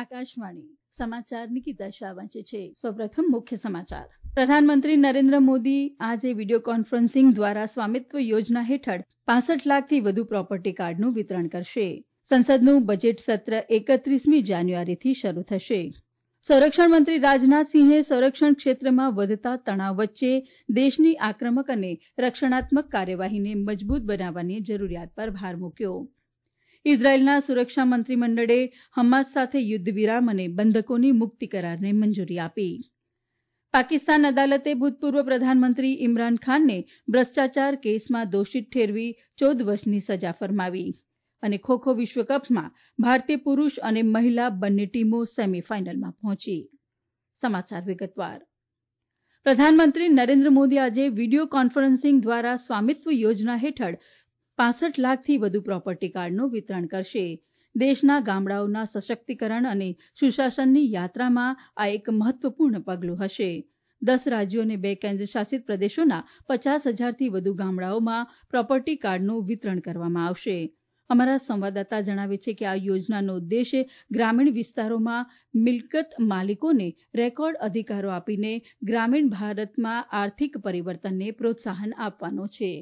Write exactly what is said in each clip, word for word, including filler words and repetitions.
આકાશવાણી સમાચાર નિકિતા શાહ વાંચે છે. સૌપ્રથમ મુખ્ય સમાચાર. પ્રધાનમંત્રી નરેન્દ્ર મોદી આજે વિડીયો કોન્ફરન્સિંગ દ્વારા સ્વામિત્વ યોજના હેઠળ પાસઠ લાખથી વધુ પ્રોપર્ટી કાર્ડનું વિતરણ કરશે. સંસદનું બજેટ સત્ર એકત્રીસમી જાન્યુઆરીથી શરૂ થશે. સંરક્ષણ મંત્રી રાજનાથસિંહે સંરક્ષણ ક્ષેત્રમાં વધતા તણાવ વચ્ચે દેશની આક્રમક અને રક્ષણાત્મક કાર્યવાહીને મજબૂત બનાવવાની જરૂરિયાત પર ભાર મૂક્યો. ઇઝરાયેલના સુરક્ષા મંત્રીમંડળે હમાસ સાથે યુદ્ધ વિરામ અને બંધકોની મુક્તિ કરારને મંજૂરી આપી. પાકિસ્તાન અદાલતે ભૂતપૂર્વ પ્રધાનમંત્રી ઇમરાન ખાનને ભ્રષ્ટાચાર કેસમાં દોષિત ઠેરવી ચૌદ વર્ષની સજા ફરમાવી. અને ખો-ખો વિશ્વકપમાં ભારતીય પુરૂષ અને મહિલા બંને ટીમો સેમીફાઇનલમાં પહોંચી. સમાચાર વિગતવાર. પ્રધાનમંત્રી નરેન્દ્ર મોદી આજે વિડીયો કોન્ફરન્સિંગ દ્વારા સ્વામિત્વ યોજના હેઠળ પાસઠ લાખથી વધુ પ્રોપર્ટી કાર્ડનું વિતરણ કરશે. દેશના ગામડાઓના સશક્તિકરણ અને સુશાસનની યાત્રામાં આ એક મહત્વપૂર્ણ પગલું હશે. દસ રાજ્યો અને બે કેન્દ્રશાસિત પ્રદેશોના પચાસ હજારથી વધુ ગામડાઓમાં પ્રોપર્ટી કાર્ડનું વિતરણ કરવામાં આવશે. અમારા સંવાદદાતા જણાવે છે કે આ યોજનાનો ઉદ્દેશ ગ્રામીણ વિસ્તારોમાં મિલકત માલિકોને રેકોર્ડ અધિકારો આપીને ગ્રામીણ ભારતમાં આર્થિક પરિવર્તનને પ્રોત્સાહન આપવાનો છે.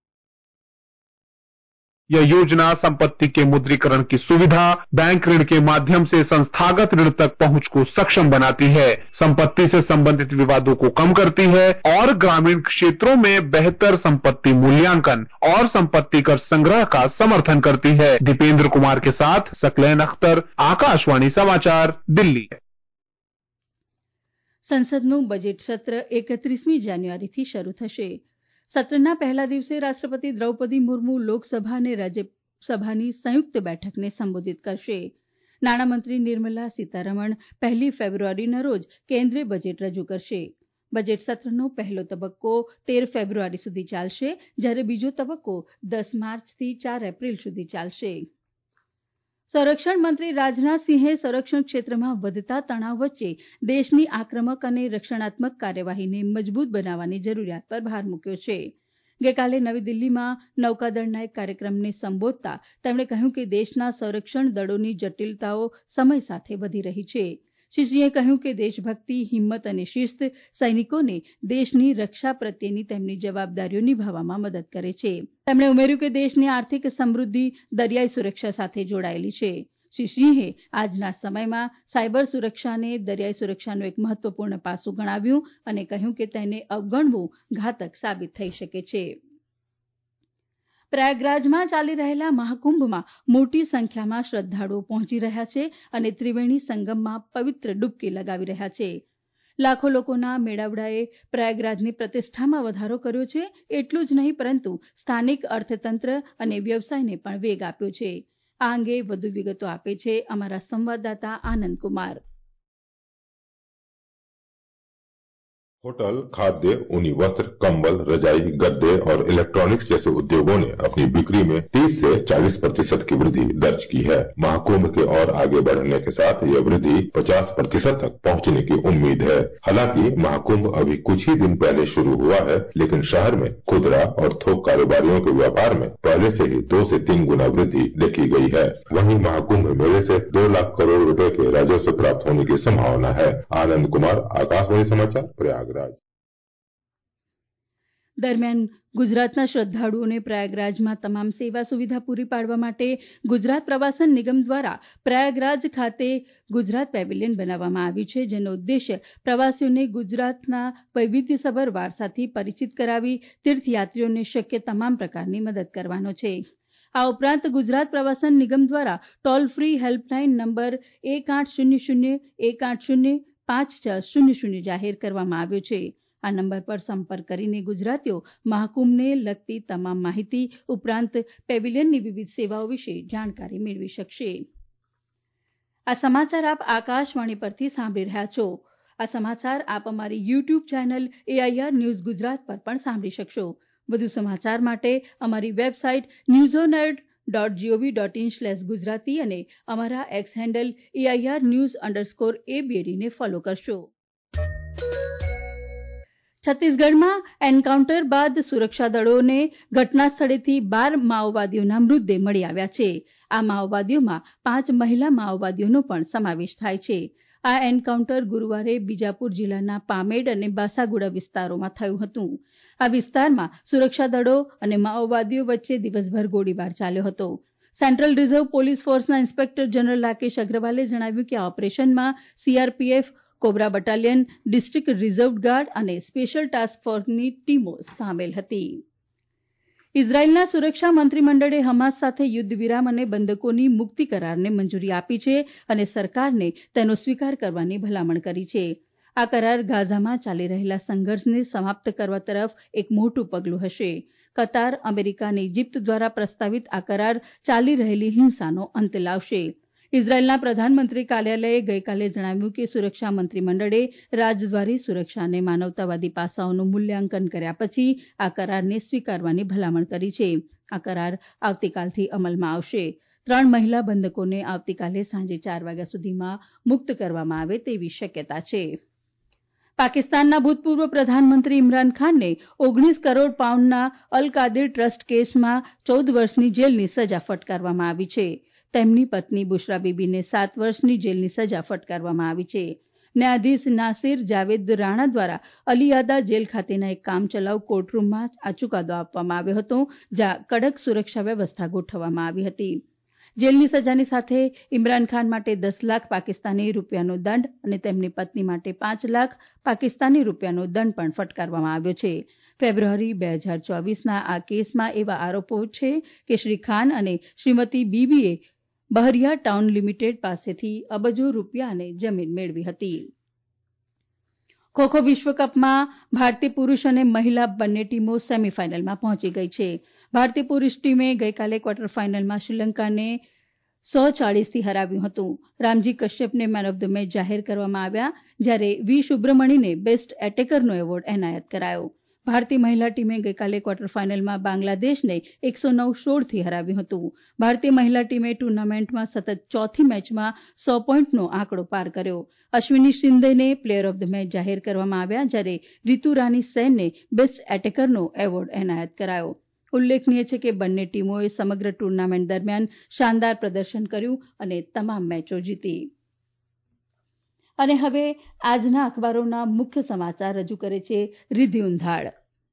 यह योजना संपत्ति के मुद्रीकरण की सुविधा, बैंक ऋण के माध्यम से संस्थागत ऋण तक पहुंच को सक्षम बनाती है, संपत्ति से संबंधित विवादों को कम करती है और ग्रामीण क्षेत्रों में बेहतर संपत्ति मूल्यांकन और संपत्ति कर संग्रह का समर्थन करती है. दीपेंद्र कुमार के साथ सकलैन अख्तर, आकाशवाणी समाचार, दिल्ली. સંસદનું બજેટ સત્ર એકત્રીસમી જાન્યુઆરીથી શરૂ થશે. સત્રના પહેલા દિવસે રાષ્ટ્રપતિ દ્રૌપદી મુર્મુ લોકસભા અને રાજ્યસભાની સંયુક્ત બેઠકને સંબોધિત કરશે. નાણામંત્રી નિર્મલા સીતારમણ પહેલી ફેબ્રુઆરીના રોજ કેન્દ્રીય બજેટ રજૂ કરશે. બજેટ સત્રનો પહેલો તબક્કો તેર ફેબ્રુઆરી સુધી ચાલશે, જ્યારે બીજો તબક્કો દસ માર્ચથી ચાર એપ્રિલ સુધી ચાલશે. સંરક્ષણ મંત્રી રાજનાથસિંહે સંરક્ષણ ક્ષેત્રમાં વધતા તણાવ વચ્ચે દેશની આક્રમક અને રક્ષણાત્મક કાર્યવાહીને મજબૂત બનાવવાની જરૂરિયાત પર ભાર મૂક્યો છે. ગઈકાલે નવી દિલ્હીમાં નૌકાદળના એક કાર્યક્રમને સંબોધતા તેમણે કહ્યું કે દેશના સંરક્ષણ દળોની જટિલતાઓ સમય સાથે વધી રહી છે. શ્રી સિંહે કહ્યું કે દેશભક્તિ, હિંમત અને શિસ્ત સૈનિકોને દેશની રક્ષા પ્રત્યેની તેમની જવાબદારીઓ નિભાવવામાં મદદ કરે છે. તેમણે ઉમેર્યું કે દેશની આર્થિક સમૃદ્ધિ દરિયાઈ સુરક્ષા સાથે જોડાયેલી છે. શ્રી સિંહે આજના સમયમાં સાયબર સુરક્ષાને દરિયાઈ સુરક્ષાનું એક મહત્વપૂર્ણ પાસું ગણાવ્યું અને કહ્યું કે તેને અવગણવું ઘાતક સાબિત થઈ શકે છે. પ્રયાગરાજમાં ચાલી રહેલા મહાકુંભમાં મોટી સંખ્યામાં શ્રદ્ધાળુઓ પહોંચી રહ્યા છે અને ત્રિવેણી સંગમમાં પવિત્ર ડૂબકી લગાવી રહ્યા છે. લાખો લોકોના મેળાવડાએ પ્રયાગરાજની પ્રતિષ્ઠામાં વધારો કર્યો છે. એટલું જ નહીં પરંતુ સ્થાનિક અર્થતંત્ર અને વ્યવસાયને પણ વેગ આપ્યો છે. આ અંગે વધુ વિગતો આપે છે અમારા સંવાદદાતા આનંદકુમાર. होटल, खाद्य, ऊनी वस्त्र, कंबल, रजाई, गद्दे और इलेक्ट्रॉनिक्स जैसे उद्योगों ने अपनी बिक्री में तीस से चालीस प्रतिशत की वृद्धि दर्ज की है. महाकुंभ के और आगे बढ़ने के साथ यह वृद्धि पचास प्रतिशत तक पहुंचने की उम्मीद है. हालांकि महाकुंभ अभी कुछ ही दिन पहले शुरू हुआ है, लेकिन शहर में खुदरा और थोक कारोबारियों के व्यापार में पहले से ही दो से तीन गुना वृद्धि देखी गई है. वहीं महाकुंभ मेले से दो लाख करोड़ रुपए के राजस्व प्राप्त होने की संभावना है. आनंद कुमार, आकाशवाणी समाचार, प्रयागराज. દરમિયાન ગુજરાતના શ્રદ્ધાળુઓને પ્રયાગરાજમાં તમામ સેવા સુવિધા પૂરી પાડવા માટે ગુજરાત પ્રવાસન નિગમ દ્વારા પ્રયાગરાજ ખાતે ગુજરાત પેવેલિયન બનાવવામાં આવ્યું છે, જેનો ઉદ્દેશ્ય પ્રવાસીઓને ગુજરાતના વૈવિધ્યસભર વારસાથી પરિચિત કરાવી તીર્થયાત્રીઓને શક્ય તમામ પ્રકારની મદદ કરવાનો છે. આ ઉપરાંત ગુજરાત પ્રવાસન નિગમ દ્વારા ટોલ ફ્રી હેલ્પલાઇન નંબર એક આઠ શૂન્ય શૂન્ય એક આઠ શૂન્ય પાંચ છ શૂન્ય શૂન્ય જાહેર કરવામાં આવ્યો છે. આ નંબર પર સંપર્ક કરીને ગુજરાતીઓ મહાકુંભને લગતી તમામ માહિતી ઉપરાંત પેવેલિયનની વિવિધ સેવાઓ વિશે જાણકારી મેળવી શકશે. આ સમાચાર આપ આકાશવાણી પરથી સાંભળી રહ્યા છો. આ સમાચાર આપ અમારી YouTube channel AIR news Gujarat પર પણ સાંભળી શકશો. વધુ સમાચાર માટે અમારી website news on air dot G O V dot in slash Gujarati અને અમારા X handle AIR news underscore એબીએડીને ફોલો કરશો. છત્તીસગઢમાં એન્કાઉન્ટર બાદ સુરક્ષા દળોને ઘટના સ્થળેથી બાર માઓવાદીઓના મૃતદેહ મળી આવ્યા છે. આ માઓવાદીઓમાં પાંચ મહિલા માઓવાદીઓનો પણ સમાવેશ થાય છે. આ એન્કાઉન્ટર ગુરૂવારે બીજાપુર જિલ્લાના પામેડ અને બાસાગુડા વિસ્તારોમાં થયું હતું. આ વિસ્તારમાં સુરક્ષા દળો અને માઓવાદીઓ વચ્ચે દિવસભર ગોળીબાર ચાલ્યો હતો. સેન્ટ્રલ રિઝર્વ પોલીસ ફોર્સના ઇન્સ્પેક્ટર જનરલ રાકેશ અગ્રવાલે જણાવ્યું કે આ ઓપરેશનમાં CRPF, cobra battalion, district reserve guard અને સ્પેશિયલ ટાસ્ક ફોર્સની ટીમો સામેલ હતી. ઇઝરાયેલના સુરક્ષા મંત્રીમંડળે હમાસ સાથે યુદ્ધ વિરામ અને બંધકોની મુક્તિ કરારને મંજૂરી આપી છે અને સરકારને તેનો સ્વીકાર કરવાની ભલામણ કરી છે. આ કરાર ગાઝામાં ચાલી રહેલા સંઘર્ષને સમાપ્ત કરવા તરફ એક મોટું પગલું હશે. કતાર, અમેરિકા અને ઇજિપ્ત દ્વારા પ્રસ્તાવિત આ કરાર ચાલી રહેલી હિંસાનો અંત લાવશે. ઇઝરાયેલના પ્રધાનમંત્રી કાર્યાલયે ગઈકાલે જણાવ્યું કે સુરક્ષા મંત્રીમંડળે રાજદ્વારી સુરક્ષા અને માનવતાવાદી પાસાઓનું મૂલ્યાંકન કર્યા પછી આ કરારને સ્વીકારવાની ભલામણ કરી છે. આ કરાર આવતીકાલથી અમલમાં આવશે. ત્રણ મહિલા બંધકોને આવતીકાલે સાંજે ચાર વાગ્યા સુધીમાં મુક્ત કરવામાં આવે તેવી શક્યતા છે. પાકિસ્તાનના ભૂતપૂર્વ પ્રધાનમંત્રી ઇમરાન ખાનને ઓગણીસ કરોડ પાઉન્ડના અલ કાદિર ટ્રસ્ટ કેસમાં ચૌદ વર્ષની જેલની સજા ફટકારવામાં આવી છે. તેમની પત્ની બુશરા બીબીને સાત વર્ષની જેલની સજા ફટકારવામાં આવી છે. ન્યાયાધીશ નાસિર જાવેદ રાણા દ્વારા અલિયાદા જેલ ખાતેના એક કામચલાઉ કોર્ટરૂમમાં આ ચુકાદો આપવામાં આવ્યો હતો, જ્યાં કડક સુરક્ષા વ્યવસ્થા ગોઠવવામાં આવી હતી. જેલની સજાની સાથે ઇમરાન ખાન માટે દસ લાખ પાકિસ્તાની રૂપિયાનો દંડ અને તેમની પત્ની માટે પાંચ લાખ પાકિસ્તાની રૂપિયાનો દંડ પણ ફટકારવામાં આવ્યો છે. ફેબ્રુઆરી બે હજાર ચોવીસના આ કેસમાં એવા આરોપો છે કે શ્રી ખાન અને શ્રીમતી બીબીએ બહરિયા ટાઉન લિમિટેડ પાસેથી અબજો રૂપિયા અને જમીન મેળવી હતી. ખોખો વિશ્વકપમાં ભારતીય પુરૂષ અને મહિલા બંને ટીમો સેમીફાઇનલમાં પહોંચી ગઈ છે. ભારતીય પુરૂષ ટીમે ગઈકાલે ક્વાર્ટર ફાઇનલમાં શ્રીલંકાને સો ચાળીસથી હરાવ્યું હતું. રામજી કશ્યપને મેન ઓફ ધ મેચ જાહેર કરવામાં આવ્યા, જ્યારે વી સુબ્રમણીને બેસ્ટ એટેકરનો એવોર્ડ એનાયત કરાયો. ભારતીય મહિલા ટીમે ગઈકાલે ક્વાર્ટર ફાઇનલમાં બાંગ્લાદેશને એકસો નવ સોળથી હરાવ્યું હતું. ભારતીય મહિલા ટીમે ટુર્નામેન્ટમાં સતત ચોથી મેચમાં સો પોઈન્ટનો આંકડો પાર કર્યો. અશ્વિની શિંદેને પ્લેયર ઓફ ધ મેચ જાહેર કરવામાં આવ્યા, જ્યારે રીતુ રાની સેનને બેસ્ટ એટેકરનો એવોર્ડ એનાયત કરાયો. ઉલ્લેખનીય છે કે બંને ટીમોએ સમગ્ર ટુર્નામેન્ટ દરમિયાન શાનદાર પ્રદર્શન કર્યું અને તમામ મેચો જીતી. અને હવે આજના અખબારોના મુખ્ય સમાચાર રજૂ કરે છે રિદ્ધિ ઉંધાડ.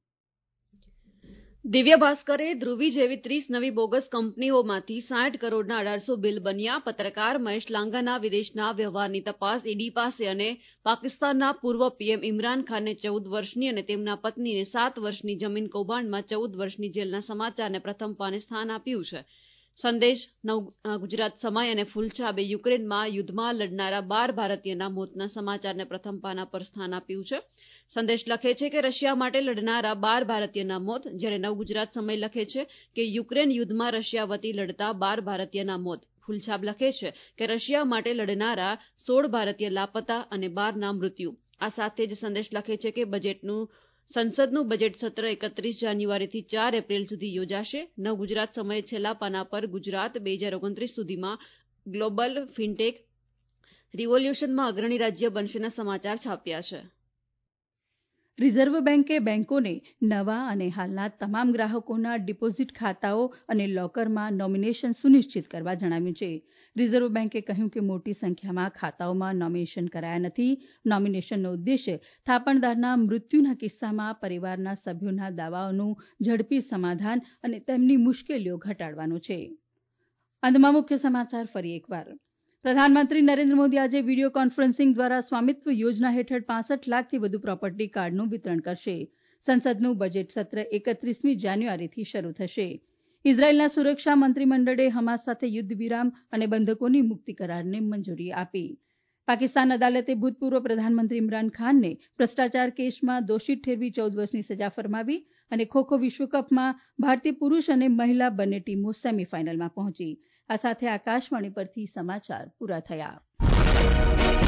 દિવ્ય ભાસ્કરે ધ્રુવી જેવી ત્રીસ નવી બોગસ કંપનીઓમાંથી સાઠ કરોડના અઢારસો બિલ બન્યા. પત્રકાર મહેશ લાંઘાના વિદેશના વ્યવહારની તપાસ ઈડી પાસે અને પાકિસ્તાનના પૂર્વ પીએમ ઇમરાન ખાનને ચૌદ વર્ષની અને તેમના પત્નીને સાત વર્ષની જમીન કૌભાંડમાં ચૌદ વર્ષની જેલના સમાચારને પ્રથમ પાને સ્થાન આપ્યું છે. સંદેશ, નવ ગુજરાત સમય અને ફૂલછાબે યુક્રેનમાં યુદ્ધમાં લડનારા બાર ભારતીયના મોતના સમાચારને પ્રથમ પાના પર સ્થાન આપ્યું છે. સંદેશ લખે છે કે રશિયા માટે લડનારા બાર ભારતીયના મોત, જ્યારે નવ ગુજરાત સમય લખે છે કે યુક્રેન યુદ્ધમાં રશિયા વતી લડતા બાર ભારતીયના મોત. ફૂલછાબ લખે છે કે રશિયા માટે લડનારા સોળ ભારતીય લાપતા અને બારના મૃત્યુ. આ સાથે જ સંદેશ લખે છે કે બજેટનું સંસદનું બજેટ સત્ર એકત્રીસ જાન્યુઆરીથી ચાર એપ્રિલ સુધી યોજાશે. નવ ગુજરાત સમયે છેલ્લા પાના પર ગુજરાત બે હજાર ઓગણત્રીસ સુધીમાં ગ્લોબલ ફિનટેક રિવોલ્યુશનમાં અગ્રણી રાજ્ય બનશેના સમાચાર છાપ્યા છે. રિઝર્વ બેન્કે બેન્કોને નવા અને હાલના તમામ ગ્રાહકોના ડિપોઝિટ ખાતાઓ અને લોકરમાં નોમિનેશન સુનિશ્ચિત કરવા જણાવ્યું છે. રિઝર્વ બેન્કે કહ્યું કે મોટી સંખ્યામાં ખાતાઓમાં નોમિનેશન કરાયા નથી. નોમિનેશનનો ઉદ્દેશ્ય થાપણદારના મૃત્યુના કિસ્સામાં પરિવારના સભ્યોના દાવાઓનું ઝડપી સમાધાન અને તેમની મુશ્કેલીઓ ઘટાડવાનો છે. અંતમાં મુખ્ય સમાચાર ફરી એકવાર. પ્રધાનમંત્રી નરેન્દ્ર મોદી આજે વીડિયો કોન્ફરન્સિંગ દ્વારા સ્વામિત્વ યોજના હેઠળ પાસઠ લાખથી વધુ પ્રોપર્ટી કાર્ડનું વિતરણ કરશે. સંસદનું બજેટ સત્ર એકત્રીસમી જાન્યુઆરીથી શરૂ થશે. ઇઝરાયેલના સુરક્ષા મંત્રીમંડળે હમાસ સાથે યુદ્ધ વિરામ અને બંધકોની મુક્તિ કરારને મંજૂરી આપી. પાકિસ્તાન અદાલતે ભૂતપૂર્વ પ્રધાનમંત્રી ઇમરાન ખાનને ભ્રષ્ટાચાર કેસમાં દોષિત ઠેરવી ચૌદ વર્ષની સજા ફરમાવી. અને ખોખો વિશ્વકપમાં ભારતીય પુરૂષ અને મહિલા બંને ટીમો સેમીફાઇનલમાં પહોંચી. આ સાથે આકાશવાણી પરથી સમાચાર પૂરા થયા.